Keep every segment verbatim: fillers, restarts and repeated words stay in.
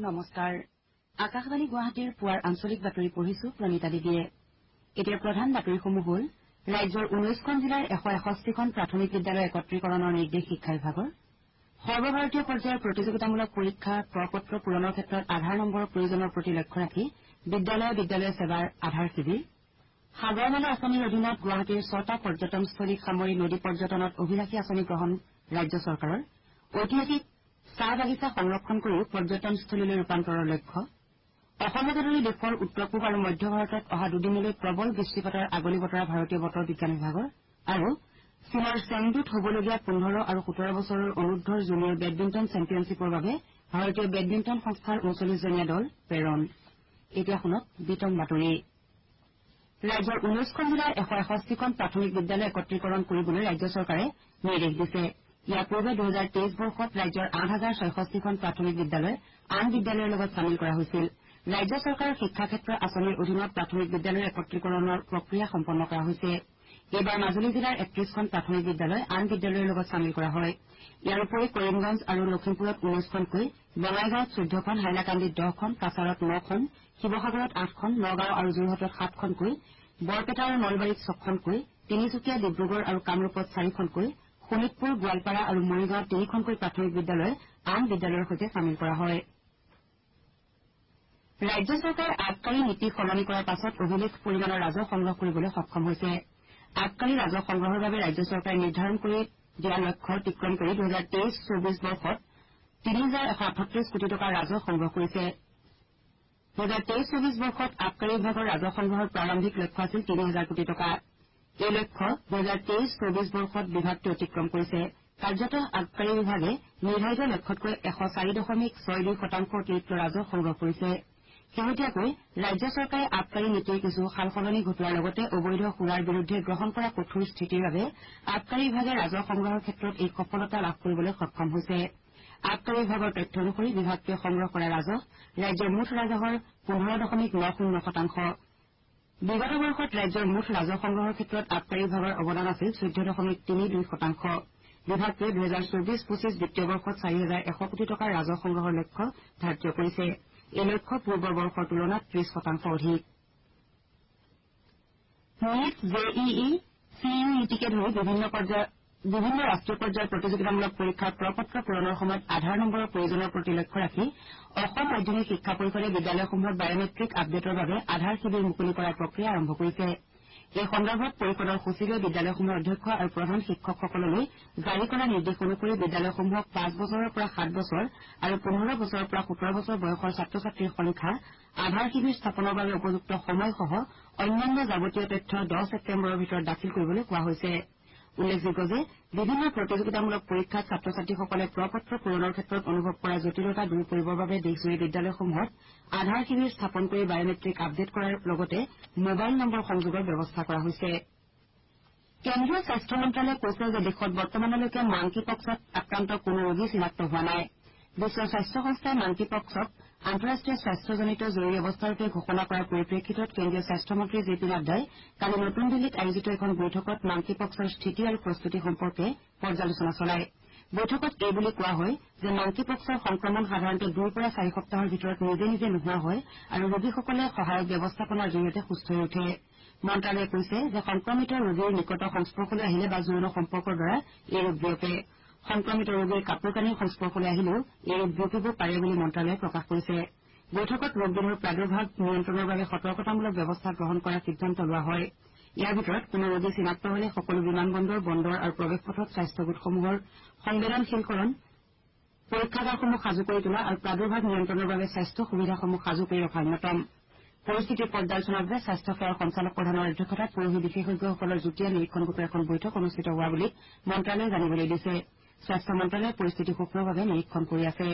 নমস্কাৰ আকাশবাণী গুৱাহাটীৰ পুৱাৰ আঞ্চলিক বাতৰি পঢ়িছো প্ৰণীতা দেৱীয়ে এতিয়া প্ৰধান বাতৰিসমূহ হ'ল ৰাজ্যৰ ঊনৈশখন জিলাৰ এশ এষষ্ঠিখন প্ৰাথমিক বিদ্যালয় একত্ৰীকৰণৰ নিৰ্দেশ শিক্ষা বিভাগৰ সৰ্বভাৰতীয় পৰ্যায়ৰ প্ৰতিযোগিতামূলক পৰীক্ষা প্ৰপত্ৰ পূৰণৰ ক্ষেত্ৰত আধাৰ নম্বৰৰ প্ৰয়োজনৰ প্ৰতি লক্ষ্য ৰাখি বিদ্যালয় বিদ্যালয় সেৱাৰ আধাৰ শিবিৰ সাগৰমালা আঁচনিৰ অধীনত গুৱাহাটীৰ ছটা পৰ্যটনস্থলীক সামৰি নদী পৰ্যটনত অভিলাষী আঁচনি গ্ৰহণ ৰাজ্য চৰকাৰৰ ঐতিহাসিক চাহ বাগিচা সংৰক্ষণ কৰি পৰ্যটনস্থলীলৈ ৰূপান্তৰৰ লক্ষ্য অসমকে ধৰি দেশৰ উত্তৰ পূব আৰু মধ্য ভাৰতত অহা দুদিনলৈ প্ৰবল বৃষ্টিপাতৰ আগলি বতৰা ভাৰতীয় বতৰ বিজ্ঞান বিভাগৰ আৰু চীনৰ চেংডুত হ'বলগীয়া পোন্ধৰ আৰু সোতৰ বছৰৰ অনুৰ্ধৰ জুনিয়ৰ বেডমিণ্টন চেম্পিয়নশ্বিপৰ বাবে ভাৰতীয় বেডমিণ্টন সংস্থাৰ ঊনচল্লিছজনীয়া দল প্ৰেৰণ এতিয়া শুনক বিতং বাতৰি ৰাজ্যৰ ঊনৈশখন জিলাৰ এশ এষষ্ঠিখন প্ৰাথমিক বিদ্যালয় একত্ৰীকৰণ কৰিবলৈ ৰাজ্য চৰকাৰে নিৰ্দেশ দিছে ইয়াৰ পূৰ্বে দুহেজাৰ তেইছ বৰ্ষত ৰাজ্যৰ আঠ হাজাৰ ছয়ষষ্ঠিখন প্ৰাথমিক বিদ্যালয় আন বিদ্যালয়ৰ লগত চামিল কৰা হৈছিল ৰাজ্য চৰকাৰৰ শিক্ষা ক্ষেত্ৰ আঁচনিৰ অধীনত প্ৰাথমিক বিদ্যালয়ৰ একত্ৰীকৰণৰ প্ৰক্ৰিয়া সম্পন্ন কৰা হৈছে এইবাৰ মাজুলী জিলাৰ একত্ৰিশখন প্ৰাথমিক বিদ্যালয় আন বিদ্যালয়ৰ লগত চামিল কৰা হয় ইয়াৰ উপৰি কৰিমগঞ্জ আৰু লখিমপুৰত ঊনৈশখনকৈ বঙাইগাঁৱত চৈধ্যখন হাইলাকান্দিত দহখন কাছাৰত নখন শিৱসাগৰত আঠখন নগাঁও আৰু যোৰহাটত সাতখনকৈ বৰপেটা আৰু নলবাৰীত ছখনকৈ তিনিচুকীয়া ডিব্ৰুগড় আৰু কামৰূপত চাৰিখনকৈ শোণিতপুৰ গোৱালপাৰা আৰু মৰিগাঁৱত তিনিখনকৈ প্ৰাথমিক বিদ্যালয় আন বিদ্যালয়ৰ সৈতে চামিল কৰা হয় ৰাজ্য চৰকাৰে আবকাৰী নীতি সলনি কৰাৰ পাছত অভিলেখ পৰিমাণৰ ৰাজহ সংগ্ৰহ কৰিবলৈ সক্ষম হৈছে আবকাৰী ৰাজহ সংগ্ৰহৰ বাবে ৰাজ্য চৰকাৰে নিৰ্ধাৰণ কৰি দিয়া লক্ষ্য অতিক্ৰম কৰি দুহেজাৰ তেইছ চৌবিশ বৰ্ষত তিনি হাজাৰ এশ আঠত্ৰিশ কোটি টকাৰ ৰাজহ সংগ্ৰহ কৰিছে দুহেজাৰ তেইছ চৌবিশ বৰ্ষত আবকাৰী বিভাগৰ ৰাজহ সংগ্ৰহৰ প্ৰাৰম্ভিক লক্ষ্য আছিল তিনি হাজাৰ কোটি টকা এই লক্ষ্য দুহেজাৰ তেইছ চৌবিশ বৰ্ষত বিভাগটোৱে অতিক্ৰম কৰিছে কাৰ্যতঃ আবকাৰী বিভাগে নিৰ্ধাৰিত লক্ষ্যতকৈ এশ চাৰি দশমিক ছয় দুই শতাংশ অতিৰিক্ত ৰাজহ সংগ্ৰহ কৰিছে শেহতীয়াকৈ ৰাজ্য চৰকাৰে আবকাৰী নীতিৰ কিছু সালসলনি ঘটোৱাৰ লগতে অবৈধ সুৰাৰ বিৰুদ্ধে গ্ৰহণ কৰা কঠোৰ স্থিতিৰ বাবে আবকাৰী বিভাগে ৰাজহ সংগ্ৰহৰ ক্ষেত্ৰত এই সফলতা লাভ কৰিবলৈ সক্ষম হৈছে আবকাৰী বিভাগৰ তথ্য অনুসৰি বিভাগটোৱে সংগ্ৰহ কৰা ৰাজহ ৰাজ্যৰ মুঠ ৰাজহৰ পোন্ধৰ দশমিক ন শূন্য শতাংশ বিগত বৰ্ষত ৰাজ্যৰ মুঠ ৰাজহ সংগ্ৰহৰ ক্ষেত্ৰত আবকাৰী বিভাগৰ অৱদান আছিল চৈধ্য দশমিক তিনি দুই শতাংশ বিভাগটোৱে দুহেজাৰ চৌবিশ পঁচিছ বিত্তীয় বৰ্ষত চাৰি হাজাৰ এশ কোটি টকাৰ ৰাজহ সংগ্ৰহৰ লক্ষ্য ধাৰ্য কৰিছে এই লক্ষ্য পূৰ্বৰ বৰ্ষৰ তুলনাত ত্ৰিশ শতাংশ অধিক NEET J E E C U E টিকে ধৰি বিভিন্ন পৰ্যায়ৰ বিভিন্ন ৰাষ্ট্ৰীয় পৰ্যায়ৰ প্ৰতিযোগিতামূলক পৰীক্ষাৰ প্ৰপত্ৰ পূৰণৰ সময়ত আধাৰ নম্বৰৰ প্ৰয়োজনৰ প্ৰতি লক্ষ্য ৰাখি অসম মাধ্যমিক শিক্ষা পৰিষদে বিদ্যালয়সমূহত বায়মেট্ৰিক আপডেটৰ বাবে আধাৰ শিবিৰ মুকলি কৰাৰ প্ৰক্ৰিয়া আৰম্ভ কৰিছে এই সন্দৰ্ভত পৰিষদৰ সচিবে বিদ্যালয়সমূহৰ অধ্যক্ষ আৰু প্ৰধান শিক্ষকসকললৈ জাৰি কৰা নিৰ্দেশ অনুসৰি বিদ্যালয়সমূহক পাঁচ বছৰৰ পৰা সাত বছৰ আৰু পোন্ধৰ বছৰৰ পৰা সোতৰ বছৰ বয়সৰ ছাত্ৰ ছাত্ৰীৰ সংখ্যা আধাৰ শিবিৰ স্থাপনৰ বাবে উপযুক্ত সময়সহ অন্যান্য যাৱতীয় তথ্য দহ ছেপ্টেম্বৰৰ ভিতৰত দাখিল কৰিবলৈ কোৱা হৈছে উল্লেখযোগ্য যে বিভিন্ন প্ৰতিযোগিতামূলক পৰীক্ষাত ছাত্ৰ ছাত্ৰীসকলে প্ৰপত্ৰ পূৰণৰ ক্ষেত্ৰত অনুভৱ কৰা জটিলতা দূৰ কৰিবৰ বাবে দেশজুৰি বিদ্যালয়সমূহত আধাৰ শিবিৰ স্থাপন কৰি বায়মেট্ৰিক আপডেট কৰাৰ লগতে মোবাইল নম্বৰ সংযোগৰ ব্যৱস্থা কৰা হৈছে কেন্দ্ৰীয় স্বাস্থ্য মন্ত্ৰালয়ে কৈছে যে দেশত বৰ্তমানলৈকে মাংকি পক্সত আক্ৰান্ত কোনো ৰোগী চিনাক্ত হোৱা নাই বিশ্ব স্বাস্থ্য সংস্থাই মাংকি পক্সক আন্তঃৰাষ্ট্ৰীয় স্বাস্থ্যজনিত জৰুৰী অৱস্থাৰূপে ঘোষণা কৰাৰ পৰিপ্ৰেক্ষিতত কেন্দ্ৰীয় স্বাস্থ্যমন্ত্ৰী জে পি নাড্ডাই কালি নতুন দিল্লীত আয়োজিত এখন বৈঠকত মাংকি পক্সৰ স্থিতি আৰু প্ৰস্তুতি সম্পৰ্কে পৰ্যালোচনা চলায় বৈঠকত এই বুলি কোৱা হয় যে মাংকি পক্সৰ সংক্ৰমণ সাধাৰণতে দুইৰ পৰা চাৰি সপ্তাহৰ ভিতৰত নিজে নিজে নোহোৱা হয় আৰু ৰোগীসকলে সহায়ক ব্যৱস্থাপনাৰ জৰিয়তে সুস্থ হৈ উঠে মন্ত্ৰালয়ে কৈছে যে সংক্ৰমিত ৰোগীৰ নিকট সংস্পৰ্শলৈ আহিলে বা যৌন সম্পৰ্কৰ দ্বাৰা এই ৰোগ বিয়পে সংক্ৰমিত ৰোগীৰ কাপোৰ কানিৰ সংস্পৰ্শলৈ আহিলেও এই ৰোগ বিয়পিব পাৰে বুলি মন্ত্ৰালয়ে প্ৰকাশ কৰিছে বৈঠকত ৰোগবিধৰ প্ৰাদুৰ্ভাৱ নিয়ন্ত্ৰণৰ বাবে সতৰ্কতামূলক ব্যৱস্থা গ্ৰহণ কৰাৰ সিদ্ধান্ত লোৱা হয় ইয়াৰ ভিতৰত কোনো ৰোগী চিনাক্ত হলে সকলো বিমানবন্দৰ বন্দৰ আৰু প্ৰৱেশ পথত স্বাস্থ্য গোটসমূহৰ সংবেদনশীলকৰণ পৰীক্ষাগাৰসমূহ সাজু কৰি তোলা আৰু প্ৰাদুৰ্ভাৱ নিয়ন্ত্ৰণৰ বাবে স্বাস্থ্য সুবিধাসমূহ সাজু কৰি ৰখা অন্যতম পৰিস্থিতিৰ পৰ্যালোচনাৰ বাবে স্বাস্থ্য সেৱাৰ সঞ্চালক প্ৰধানৰ অধ্যক্ষতাত পৰহি বিশেষজ্ঞসকলৰ যুটীয়া নিৰীক্ষণ গোটৰ এখন বৈঠক অনুষ্ঠিত হোৱা বুলি মন্ত্ৰালয়ে জানিবলৈ দিছে স্বাস্থ্য মন্ত্ৰালয়ে পৰিস্থিতি সূক্ষ্মভাৱে নিৰীক্ষণ কৰি আছে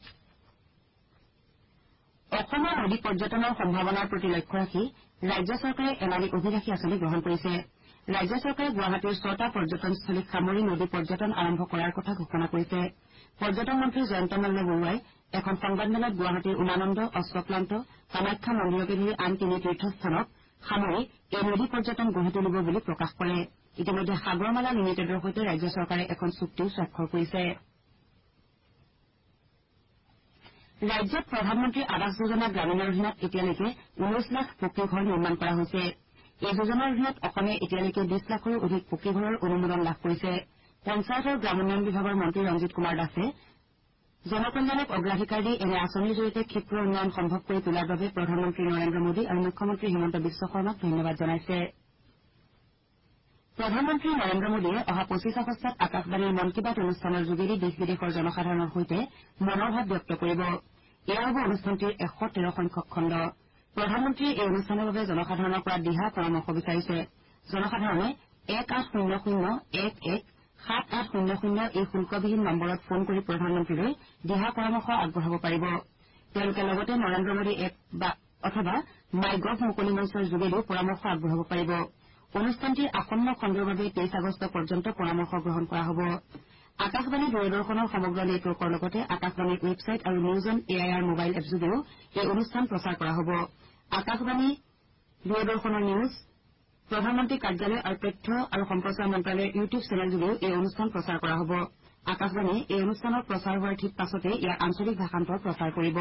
অসমৰ নদী পৰ্যটনৰ সম্ভাৱনাৰ প্ৰতি লক্ষ্য ৰাখি ৰাজ্য চৰকাৰে এলানি অভিলাষী আঁচনি গ্ৰহণ কৰিছে ৰাজ্য চৰকাৰে গুৱাহাটীৰ ছটা পৰ্যটনস্থলীক সামৰি নদী পৰ্যটন আৰম্ভ কৰাৰ কথা ঘোষণা কৰিছে পৰ্যটন মন্ত্ৰী জয়ন্ত মল্ল বৰুৱাই এখন সংবাদমেলত গুৱাহাটীৰ উমানন্দ অশ্বক্লান্ত কামাখ্যা মন্দিৰকে ধৰি আন তিনি তীৰ্থস্থানক সামৰি এই নদী পৰ্যটন গঢ়ি তুলিব বুলি প্ৰকাশ কৰে ইতিমধ্যে সাগৰমালা লিমিটেডৰ সৈতে ৰাজ্য চৰকাৰে এখন চুক্তিও স্বাক্ষৰ কৰিছে ৰাজ্যত প্ৰধানমন্ত্ৰী আৱাস যোজনা গ্ৰামীণৰ অধীনত এতিয়ালৈকে ঊনৈশ লাখ পকী ঘৰ নিৰ্মাণ কৰা হৈছে। এই যোজনাৰ অধীনত অসমে এতিয়ালৈকে বিশ লাখৰো অধিক পকী ঘৰৰ অনুমোদন লাভ কৰিছে। পঞ্চায়ত আৰু গ্ৰামোন্নয়ন বিভাগৰ মন্ত্ৰী ৰঞ্জিত কুমাৰ দাসে জনকল্যাণক অগ্ৰাধিকাৰ দি এনে আঁচনিৰ জৰিয়তে ক্ষীপ্ৰ উন্নয়ন সম্ভৱ কৰি তোলাৰ বাবে প্ৰধানমন্ত্ৰী নৰেন্দ্ৰ মোদী আৰু মুখ্যমন্ত্ৰী হিমন্ত বিশ্ব শৰ্মাক ধন্যবাদ জনাইছে। প্ৰধানমন্ত্ৰী নৰেন্দ্ৰ মোদীয়ে অহা পঁচিছ আগষ্টত আকাশবাণীৰ মন কী বাত অনুষ্ঠানৰ যোগেদি দেশ বিদেশৰ জনসাধাৰণৰ সৈতে মনৰ ভাৱ ব্যক্ত কৰিব। এয়া হ'ব অনুষ্ঠানটিৰ এশ তেৰ সংখ্যক খণ্ড। প্ৰধানমন্ত্ৰীয়ে এই অনুষ্ঠানৰ বাবে জনসাধাৰণৰ পৰা দিহা পৰামৰ্শ বিচাৰিছে। জনসাধাৰণে এক আঠ শূন্য শূন্য এক এক সাত আঠ শূন্য শূন্য এই শুল্কবিহীন নম্বৰত ফোন কৰি প্ৰধানমন্ত্ৰীলৈ দিহা পৰামৰ্শ আগবঢ়াব পাৰিব। তেওঁলোকে লগতে নৰেন্দ্ৰ মোদী এপ অথবা মাই গভ মুকলি মঞ্চৰ যোগেদিও পৰামৰ্শ আগবঢ়াব পাৰিব। অনুষ্ঠানটিৰ আসন্ন খণ্ডৰ বাবে তেইছ আগষ্ট পৰ্যন্ত পৰামৰ্শ গ্ৰহণ কৰা হ'ব। আকাশবাণী দূৰদৰ্শনৰ সমগ্ৰ নেটৱৰ্কৰ লগতে আকাশবাণীৰ ৱেবছাইট আৰু news on A I R mobile এপযোগেও এই অনুষ্ঠান প্ৰচাৰ কৰা হ'ব। আকাশবাণী দূৰদৰ্শনৰ নিউজ প্ৰধানমন্ত্ৰী কাৰ্যালয় আৰু তথ্য আৰু সম্প্ৰচাৰ মন্ত্ৰালয়ৰ ইউটিউব চেনেলযোগেও এই অনুষ্ঠান প্ৰচাৰ কৰা হ'ব। আকাশবাণীয়ে এই অনুষ্ঠানৰ প্ৰচাৰ হোৱাৰ ঠিক পাছতে ইয়াৰ আঞ্চলিক ভাষান্তৰ প্ৰচাৰ কৰিব।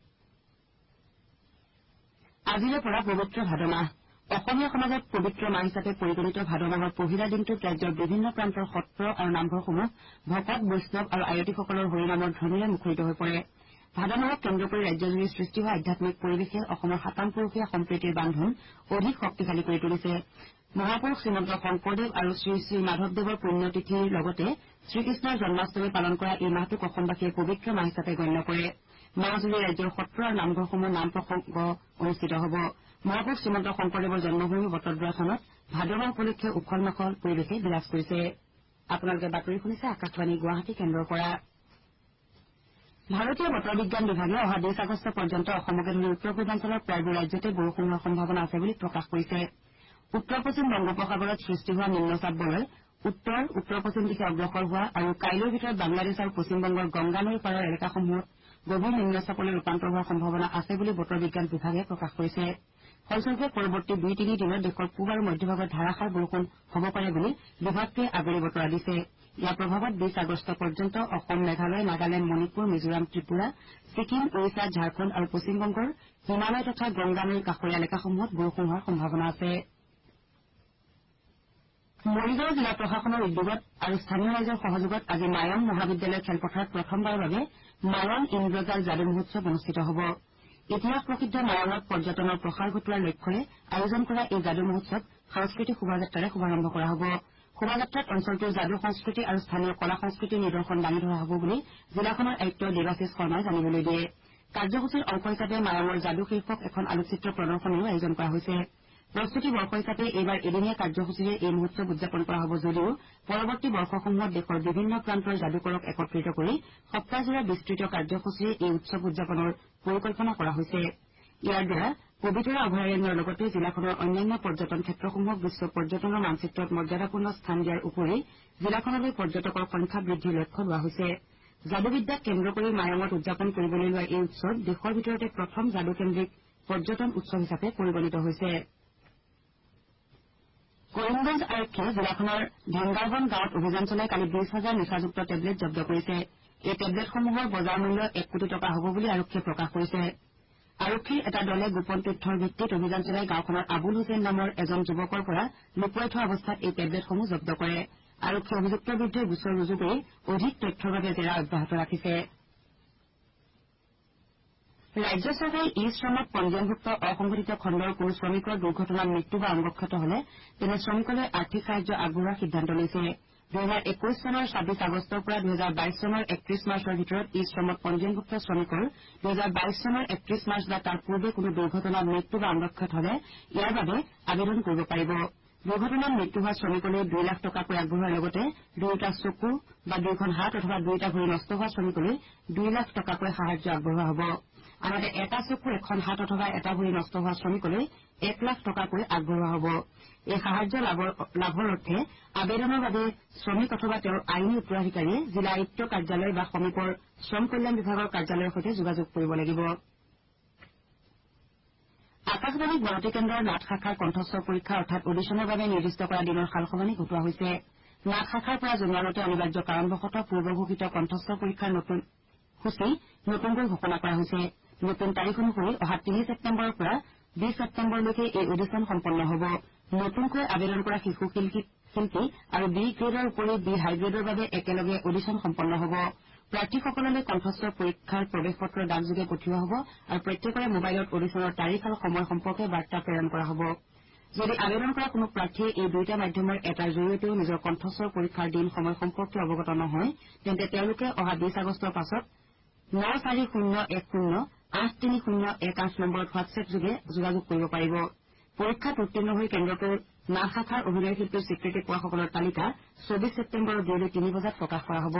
আজিৰে পৰা পবিত্ৰ ভাদ মাহ। অসমীয়া সমাজত পবিত্ৰ মাহ হিচাপে পৰিগণিত ভাদ মাহৰ পহিলা দিনটোত ৰাজ্যৰ বিভিন্ন প্ৰান্তৰ সত্ৰ আৰু নামঘৰসমূহ ভকত বৈষ্ণৱ আৰু আয়তীসকলৰ হৰিনামৰ ধ্বনিৰে মুখৰিত হৈ পৰে। ভাদ মাহক কেন্দ্ৰ কৰি ৰাজ্যজুৰি সৃষ্টি হোৱা আধ্যামিক পৰিৱেশে অসমৰ সাতাম পুৰুষীয়া সম্প্ৰীতিৰ বান্ধোন অধিক শক্তিশালী কৰি তুলিছে। মহাপুৰুষ শ্ৰীমন্ত শংকৰদেৱ আৰু শ্ৰী শ্ৰী মাধৱদেৱৰ পুণ্যতিথিৰ লগতে শ্ৰীকৃষ্ণৰ জন্মাষ্টমী পালন কৰা এই মাহটোক অসমবাসীয়ে পবিত্ৰ মাহ হিচাপে গণ্য কৰে। মাহজুৰি ৰাজ্যৰ সত্ৰ আৰু নামঘৰসমূহ নাম প্ৰসংগ অনুষ্ঠিত হ'ব। মহাপুৰুষ শ্ৰীমন্ত শংকৰদেৱৰ জন্মভূমি বটদ্ৰৱা থানত ভাদ মাহ উপলক্ষে উখল মাখল পৰিৱেশে বিৰাজ কৰিছে। আপোনালোকে বাতৰি শুনিছে আকাশবাণী গুৱাহাটী কেন্দ্ৰৰ পৰা। ভাৰতীয় বতৰ বিজ্ঞান বিভাগে অহা বিশ আগষ্ট পৰ্যন্ত অসমকে ধৰি উত্তৰ পূৰ্বাঞ্চলৰ প্ৰায়বোৰ ৰাজ্যতে বৰষুণ হোৱাৰ সম্ভাৱনা আছে বুলি প্ৰকাশ কৰিছে। উত্তৰ পশ্চিম বংগোপসাগৰত সৃষ্টি হোৱা নিম্নচাপ বলয় উত্তৰ উত্তৰ পশ্চিম দিশে অগ্ৰসৰ হোৱা আৰু কাইলৈৰ ভিতৰত বাংলাদেশ আৰু পশ্চিমবংগৰ গংগা নৈৰ পাৰৰ এলেকাসমূহত গভীৰ নিম্নচাপলৈ ৰূপান্তৰ হোৱাৰ সম্ভাৱনা আছে বুলি বতৰ বিজ্ঞান বিভাগে প্ৰকাশ কৰিছে। ফলস্বৰূপে পৰৱৰ্তী দুই তিনি দিনত দেশৰ পূব আৰু মধ্যভাগত ধাৰাসাৰ বৰষুণ হ'ব পাৰে বুলি বিভাগটোৱে আগলি বতৰা দিছে। ইয়াৰ প্ৰভাৱত বিশ আগষ্ট পৰ্যন্ত অসম মেঘালয় নাগালেণ্ড মণিপুৰ মিজোৰাম ত্ৰিপুৰা ছিকিম ওড়িশা ঝাৰখণ্ড আৰু পশ্চিমবংগৰ হিমালয় তথা গংগা নৈৰ কাষৰীয়া এলেকাসমূহত বৰষুণ হোৱাৰ সম্ভাৱনা আছে। মৰিগাঁও জিলা প্ৰশাসনৰ উদ্যোগত আৰু স্থানীয় ৰাইজৰ সহযোগত আজি মায়ং মহাবিদ্যালয় খেলপথাৰত প্ৰথমবাৰৰ বাবে মায়ং ইন্দ্ৰজাল যাদু মহোৎসৱ অনুষ্ঠিত হ'ব। ইতিহাস প্ৰসিদ্ধ মায়ঙত পৰ্যটনৰ প্ৰসাৰ ঘটোৱাৰ লক্ষ্যৰে আয়োজন কৰা এই যাদু মহোৎসৱ সাংস্কৃতিক শোভাযাত্ৰাৰে শুভাৰম্ভ কৰা হ'ব। শোভাযাত্ৰাত অঞ্চলটোৰ যাদু সংস্কৃতি আৰু স্থানীয় কলা সংস্কৃতিৰ নিদৰ্শন দাঙি ধৰা হ'ব বুলি জিলাখনৰ আয়ুক্ত দেৱাশিষ শৰ্মাই জানিবলৈ দিয়ে। কাৰ্যসূচীৰ অংশ হিচাপে মায়ঙৰ যাদু শীৰ্ষক এখন আলোকচিত্ৰ প্ৰদৰ্শনীৰো আয়োজন কৰা হৈছে। প্ৰস্তুতি বৰ্ষ হিচাপে এইবাৰ এদিনীয়া কাৰ্যসূচীৰে এই মহোৎসৱ উদযাপন কৰা হ'ব যদিও পৰৱৰ্তী বৰ্ষসমূহত দেশৰ বিভিন্ন প্ৰান্তৰ যাদুকৰক একত্ৰিত কৰি সপ্তাহজোৰা বিস্তৃত কাৰ্যসূচীৰে এই উৎসৱ উদযাপনৰ পৰিকল্পনা কৰা হৈছে। ইয়াৰ দ্বাৰা পবিতৰা অভয়াৰণ্যৰ লগতে জিলাখনৰ অন্যান্য পৰ্যটন ক্ষেত্ৰসমূহক বিশ্ব পৰ্যটনৰ মানচিত্ৰত মৰ্যাদাপূৰ্ণ স্থান দিয়াৰ উপৰি জিলাখনলৈ পৰ্যটকৰ সংখ্যা বৃদ্ধিৰ লক্ষ্য লোৱা হৈছে। যাদুবিদ্যাক কেন্দ্ৰ কৰি মায়ঙত উদযাপন কৰিবলৈ লোৱা এই উৎসৱ দেশৰ ভিতৰতে প্ৰথম যাদুকেন্দ্ৰিক পৰ্যটন উৎসৱ হিচাপে পৰিগণিত হৈছে। কৰিমগঞ্জ আৰক্ষীয়ে জিলাখনৰ ঢেংগাৰবন গাঁৱত অভিযান চলাই কালি বিশ হাজাৰ নিচাযুক্ত টেবলেট জব্দ কৰিছে। এই টেবলেটসমূহৰ বজাৰ মূল্য এক কোটি টকা হ'ব বুলি আৰক্ষীয়ে প্ৰকাশ কৰিছে। আৰক্ষীৰ এটা দলে গোপন তথ্যৰ ভিত্তিত অভিযান চলাই গাঁওখনৰ আবুল হুছেইন নামৰ এজন যুৱকৰ পৰা লুকুৱাই থোৱা অৱস্থাত এই টেবলেটসমূহ জব্দ কৰে। আৰক্ষীয়ে অভিযুক্তৰ বিৰুদ্ধে গোচৰ ৰুজু কৰি অধিক তথ্যৰ বাবে জেৰা অব্যাহত ৰাখিছে। ৰাজ্য চৰকাৰে ই শ্ৰমত পঞ্জীয়নভুক্ত অসংগঠিত খণ্ডৰ কোনো শ্ৰমিকৰ দুৰ্ঘটনাত মৃত্যু বা অংগক্ষত হলে তেনে শ্ৰমিকলৈ আৰ্থিক সাহায্য আগবঢ়োৱাৰ সিদ্ধান্ত লৈছে। দুহেজাৰ একৈশ চনৰ ছাব্বিছ আগষ্টৰ পৰা দুহেজাৰ বাইশ চনৰ একত্ৰিশ মাৰ্চৰ ভিতৰত ই শ্ৰমত পঞ্জীয়নভুক্ত শ্ৰমিকৰ দুহেজাৰ বাইশ চনৰ একত্ৰিশ মাৰ্চ বা তাৰ পূৰ্বে কোনো দুৰ্ঘটনাত মৃত্যু বা অংগক্ষত হলে ইয়াৰ বাবে আবেদন কৰিব পাৰিব। দুৰ্ঘটনাত মৃত্যু হোৱা শ্ৰমিকলৈ দুই লাখ টকাকৈ আগবঢ়োৱাৰ লগতে দুয়োটা চকু বা দুয়োখন হাত অথবা দুয়োটা ভৰি নষ্ট হোৱা শ্ৰমিকলৈ দুই লাখ টকাকৈ সাহায্য আগবঢ়োৱা হ'ব। আনহাতে এটা চকু এখন হাত অথবা এটা ভৰি নষ্ট হোৱা শ্ৰমিকলৈ এক লাখ টকাকৈ আগবঢ়োৱা হ'ব। এই সাহায্য লাভৰ অৰ্থে আবেদনৰ বাবে শ্ৰমিক অথবা তেওঁৰ আইনী উত্তৰাধিকাৰীয়ে জিলা আয়ুক্ত কাৰ্যালয় বা সমীপৰ শ্ৰম কল্যাণ বিভাগৰ কাৰ্যালয়ৰ সৈতে যোগাযোগ কৰিব লাগিব। আকাশবাণী গুৱাহাটী কেন্দ্ৰৰ নাট শাখাৰ কণ্ঠস্বৰ পৰীক্ষা অৰ্থাৎ অডিশ্যনৰ বাবে নিৰ্দিষ্ট কৰা দিনৰ সালসলনি ঘটোৱা হৈছে। নাট শাখাৰ পৰা জনোৱা মতে অনিবাৰ্য কাৰণবশতঃ পূৰ্ব ঘোষিত কণ্ঠস্বৰ পৰীক্ষাৰ নতুন সূচী নতুনকৈ ঘোষণা কৰা হৈছে নতুন তাৰিখ অনুসৰি অহা তিনি ছেপ্টেম্বৰৰ পৰা বিশ ছেপ্টেম্বৰলৈকে এই অডিশ্যন সম্পন্ন হ'ব নতুনকৈ আবেদন কৰা শিশু শিল্পী আৰু বি গ্ৰেডৰ উপৰি বি হাই গ্ৰেডৰ বাবে একেলগে অডিশ্যন সম্পন্ন হ'ব প্ৰাৰ্থীসকললৈ কণ্ঠস্বৰ পৰীক্ষাৰ প্ৰৱেশ পত্ৰ ডাকযোগে পঠিওৱা হ'ব আৰু প্ৰত্যেকৰে মোবাইলত অডিশ্যনৰ তাৰিখ আৰু সময় সম্পৰ্কে বাৰ্তা প্ৰেৰণ কৰা হ'ব যদি আবেদন কৰা কোনো প্ৰাৰ্থীয়ে এই দুয়োটা মাধ্যমৰ এটাৰ জৰিয়তেও নিজৰ কণ্ঠস্বৰ পৰীক্ষাৰ দিন সময় সম্পৰ্কে অৱগত নহয় তেন্তে তেওঁলোকে অহা বিশ আগষ্টৰ পাছত ন চাৰি শূন্য এক শূন্য আঠ তিনি শূন্য এক আঠ নম্বৰত হোৱাটছএপযোগে যোগাযোগ কৰিব পাৰিব পৰীক্ষাত উত্তীৰ্ণ হৈ কেন্দ্ৰটোৰ নাট শাখাৰ অভিনয় শিল্পীৰ স্বীকৃতি পোৱাসকলৰ তালিকা চৌবিশ ছেপ্টেম্বৰৰ বিয়লি তিনি বজাত প্ৰকাশ কৰা হ'ব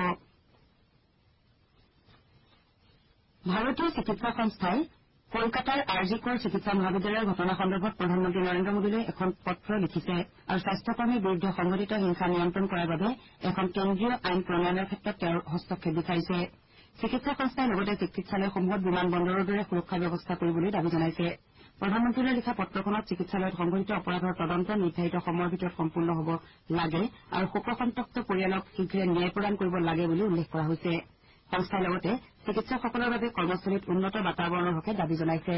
ভাৰতীয় চিকিৎসা সংস্থাই কলকাতাৰ আৰ জি কৰ চিকিৎসা মহাবিদ্যালয়ৰ ঘটনা সন্দৰ্ভত প্ৰধানমন্ত্ৰী নৰেন্দ্ৰ মোদীলৈ এখন পত্ৰ লিখিছে আৰু স্বাস্থ্যকৰ্মীৰ বিৰুদ্ধে সংঘটিত হিংসা নিয়ন্ত্ৰণ কৰাৰ বাবে এখন কেন্দ্ৰীয় আইন প্ৰণয়নৰ ক্ষেত্ৰত তেওঁৰ হস্তক্ষেপ বিচাৰিছে চিকিৎসা সংস্থাই লগতে চিকিৎসালয়সমূহত বিমান বন্দৰৰ দৰে সুৰক্ষা ব্যৱস্থা কৰিবলৈ দাবী জনাইছে প্ৰধানমন্ত্ৰীলৈ লিখা পত্ৰখনত চিকিৎসালয়ত সংঘটিত অপৰাধৰ তদন্ত নিৰ্ধাৰিত সময়ৰ ভিতৰত সম্পূৰ্ণ হ'ব লাগে আৰু শোকসন্তপ্ত পৰিয়ালক শীঘ্ৰে ন্যায় প্ৰদান কৰিব লাগে বুলি উল্লেখ কৰা হৈছে সংস্থাই লগতে চিকিৎসকসকলৰ বাবে কৰ্মস্থলীত উন্নত বাতাবৰণৰ হকে দাবী জনাইছে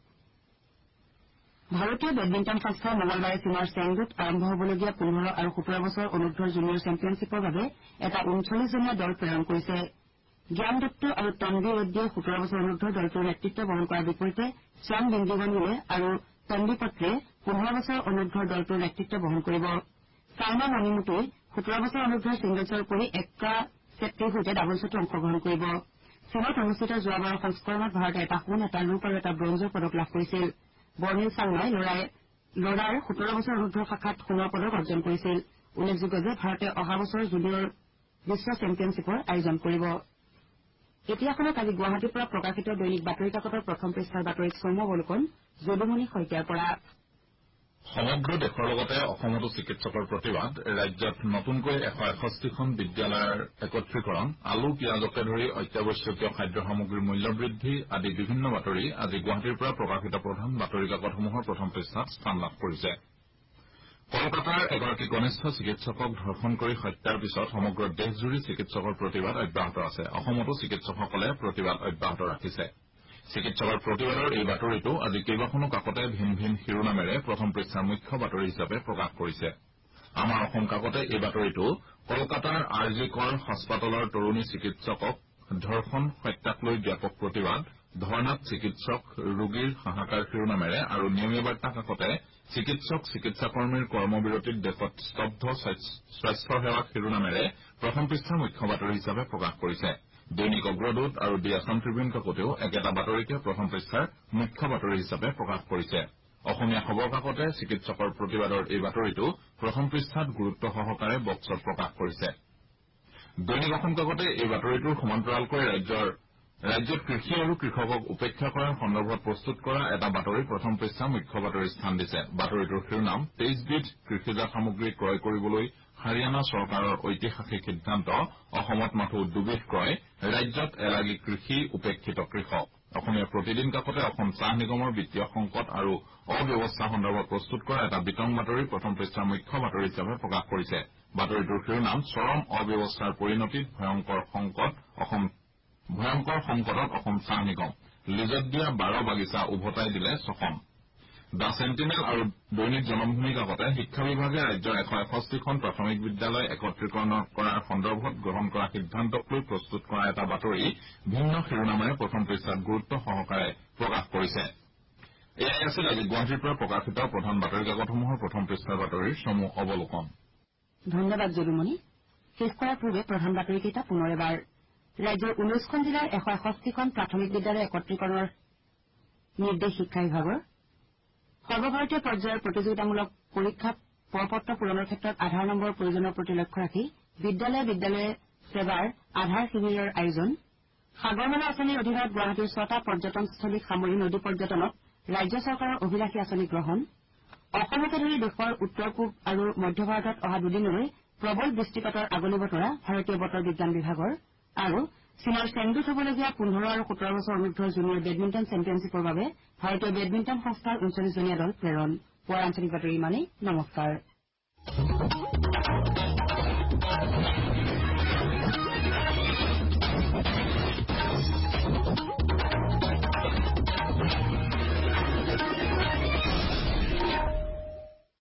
ভাৰতীয় বেডমিণ্টন সংস্থাই মঙলবাৰে চীনৰ চেংডুত আৰম্ভ হ'বলগীয়া পোন্ধৰ আৰু সোতৰ বছৰ অনুৰ্ধৰ জুনিয়ৰ চেম্পিয়নশ্বিপৰ বাবে এটা ঊনচল্লিশজনীয়া দল প্ৰেৰণ কৰিছে জ্ঞান দত্ত আৰু তন্বী ৰেড্ডীয়ে সোতৰ বছৰ অনুৰ্ধৰ দলটোৰ নেতৃত্ব বহন কৰাৰ বিপৰীতে শ্যাম বিন্দিগনিয়ে আৰু তন্বী পত্ৰে পোন্ধৰ বছৰ অনুৰ্ধৰ দলটোৰ নেতৃত্ব বহন কৰিব চাইনা মণিমুটুই সোতৰ বছৰ অনুৰ্ধৰ ছিংগলছৰ উপৰি একা ছেত্ৰীৰ সৈতে ডাবলছতো অংশগ্ৰহণ কৰিব চীনত অনুষ্ঠিত যোৱাবাৰৰ সংস্কৰণত ভাৰতে এটা সোণ এটা ৰূপ আৰু এটা ব্ৰঞ্জৰ পদক লাভ কৰিছিল বৰ্ণিল চাংমাই লৰাৰ সোতৰ বছৰ অনুৰ্ধৰ শাখাত সোণৰ পদক অৰ্জন কৰিছিল উল্লেখযোগ্য যে ভাৰতে অহা বছৰ জুনিয়ৰ বিশ্ব চেম্পিয়নশ্বিপৰ আয়োজন কৰিব এতিয়া শুনক আজি গুৱাহাটীৰ পৰা প্ৰকাশিত দৈনিক বাতৰি কাকতৰ প্ৰথম পৃষ্ঠাৰ বাতৰিত সৌম্যৱলোকন যদুমণি শইকীয়াৰ পৰা সমগ্ৰ দেশৰ লগতে অসমতো চিকিৎসকৰ প্ৰতিবাদ ৰাজ্যত নতুনকৈ এশ এষষ্ঠিখন বিদ্যালয়ৰ একত্ৰীকৰণ আলু পিয়াজকে ধৰি অত্যাৱশ্যকীয় খাদ্য সামগ্ৰীৰ মূল্য বৃদ্ধি আদি বিভিন্ন বাতৰি আজি গুৱাহাটীৰ পৰা প্ৰকাশিত প্ৰধান বাতৰি কাকতসমূহৰ প্ৰথম পৃষ্ঠাত স্থান লাভ কৰিছে কলকাতাৰ এগৰাকী কনিষ্ঠ চিকিৎসকক ধৰ্ষণ কৰি হত্যাৰ পিছত সমগ্ৰ দেশজুৰি চিকিৎসকৰ প্ৰতিবাদ অব্যাহত আছে অসমতো চিকিৎসকসকলে প্ৰতিবাদ অব্যাহত ৰাখিছে চিকিৎসকৰ প্ৰতিবাদৰ এই বাতৰিটো আজি কেইবাখনো কাকতে ভিন ভিন শিৰোনামেৰে প্ৰথম পৃষ্ঠাৰ মুখ্য বাতৰি হিচাপে প্ৰকাশ কৰিছে আমাৰ অসম কাকতে এই বাতৰিটো কলকাতাৰ আৰ জি কৰ হাস্পতালৰ তৰুণী চিকিৎসকক ধৰ্ষণ হত্যাক লৈ ব্যাপক প্ৰতিবাদ ধৰ্ণাত চিকিৎসক ৰোগীৰ হাহাকাৰ শিৰোনামেৰে আৰু নিয়মীয়া বাৰ্তা কাকতে চিকিৎসক চিকিৎসাকৰ্মীৰ কৰ্মবিৰতিত দেশত স্তব্ধ স্বাস্থ্য সেৱা শিৰোনামেৰে প্ৰথম পৃষ্ঠাৰ মুখ্য বাতৰি হিচাপে প্ৰকাশ কৰিছে দৈনিক অগ্ৰদূত আৰু দি আছাম ট্ৰিবিউন কাকতেও একেটা বাতৰিকে প্ৰথম পৃষ্ঠাৰ মুখ্য বাতৰি হিচাপে প্ৰকাশ কৰিছে অসমীয়া খবৰ কাকতে চিকিৎসকৰ প্ৰতিবাদৰ এই বাতৰিটো প্ৰথম পৃষ্ঠাত গুৰুত্ব সহকাৰে বক্সত প্ৰকাশ কৰিছে দৈনিক অসম কাকতে এই বাতৰিটোৰ সমান্তৰালকৈ ৰাজ্যৰ ৰাজ্যত কৃষি আৰু কৃষকক উপেক্ষা কৰাৰ সন্দৰ্ভত প্ৰস্তুত কৰা এটা বাতৰি প্ৰথম পৃষ্ঠা মুখ্য বাতৰিৰ স্থান দিছে বাতৰিটোৰ শিৰোনাম তেইছবিধ কৃষিজাত সামগ্ৰী ক্ৰয় কৰিবলৈ হাৰিয়ানা চৰকাৰৰ ঐতিহাসিক সিদ্ধান্ত অসমত মাথো দুবিধ ক্ৰয় ৰাজ্যত এলাগী কৃষি উপেক্ষিত কৃষক অসমীয়া প্ৰতিদিন কাকতে অসম চাহ নিগমৰ বিত্তীয় সংকট আৰু অব্যৱস্থা সন্দৰ্ভত প্ৰস্তুত কৰা এটা বিতং বাতৰি প্ৰথম পৃষ্ঠাৰ মুখ্য বাতৰি হিচাপে প্ৰকাশ কৰিছে বাতৰিটোৰ শিৰোনাম চৰম অব্যৱস্থাৰ পৰিণতিত ভয়ংকৰ সংকট অসম ভয়ংকৰ সংকটত অসম চাহ নিগম লিজত দিয়া বাৰ বাগিচা উভতাই দিলে ছখন দ্য চেণ্টিনেল আৰু দৈনিক জনমভূমি কাকতে শিক্ষা বিভাগে ৰাজ্যৰ এশ এষষ্ঠিখন প্ৰাথমিক বিদ্যালয় একত্ৰীকৰণ কৰাৰ সন্দৰ্ভত গ্ৰহণ কৰা সিদ্ধান্তক লৈ প্ৰস্তুত কৰা এটা বাতৰি ভিন্ন শিৰোনামেৰে প্ৰথম পৃষ্ঠাত গুৰুত্ব সহকাৰে প্ৰকাশ কৰিছে এয়াই আছিল আজি গুৱাহাটীৰ পৰা প্ৰকাশিত প্ৰধান বাতৰি কাকতসমূহৰ প্ৰথম পৃষ্ঠাৰ বাতৰিৰ চমু অৱলোকন ধন্যবাদ যদুমণি শেষ কৰাৰ পূৰ্বে প্ৰধান বাতৰিকেইটা পুনৰ এবাৰ ৰাজ্যৰ ঊনৈশখন জিলাৰ এশ এষষ্ঠিখন প্ৰাথমিক বিদ্যালয় একত্ৰীকৰণৰ নিৰ্দেশ শিক্ষা বিভাগৰ সৰ্বভাৰতীয় পৰ্যায়ৰ প্ৰতিযোগিতামূলক পৰীক্ষাত প্ৰপত্ৰ পূৰণৰ ক্ষেত্ৰত আধাৰ নম্বৰৰ প্ৰয়োজনৰ প্ৰতি লক্ষ্য ৰাখি বিদ্যালয়ে বিদ্যালয়ে সেৱাৰ আধাৰ শিবিৰৰ আয়োজন সাগৰমালা আঁচনিৰ অধীনত গুৱাহাটীৰ ছটা পৰ্যটনস্থলীক সামৰি নদী পৰ্যটনত ৰাজ্য চৰকাৰৰ অভিলাষী আঁচনি গ্ৰহণ অসমকে ধৰি দেশৰ উত্তৰ পূব আৰু মধ্য ভাৰতত অহা দুদিনলৈ প্ৰবল বৃষ্টিপাতৰ আগলি বতৰা ভাৰতীয় বতৰ বিজ্ঞান বিভাগৰ আৰু চীনৰ চেংডুত হ'বলগীয়া পোন্ধৰ আৰু সোতৰ বছৰ অনুৰ্ধৰ জুনিয়ৰ বেডমিণ্টন চেম্পিয়নশ্বিপৰ বাবে ভাৰতীয় বেডমিণ্টন সংস্থাৰ ঊনচল্লিশজনীয়া দল প্ৰেৰণ পুৱাৰ আঞ্চলিক বাতৰি ইমানেই নমস্কাৰ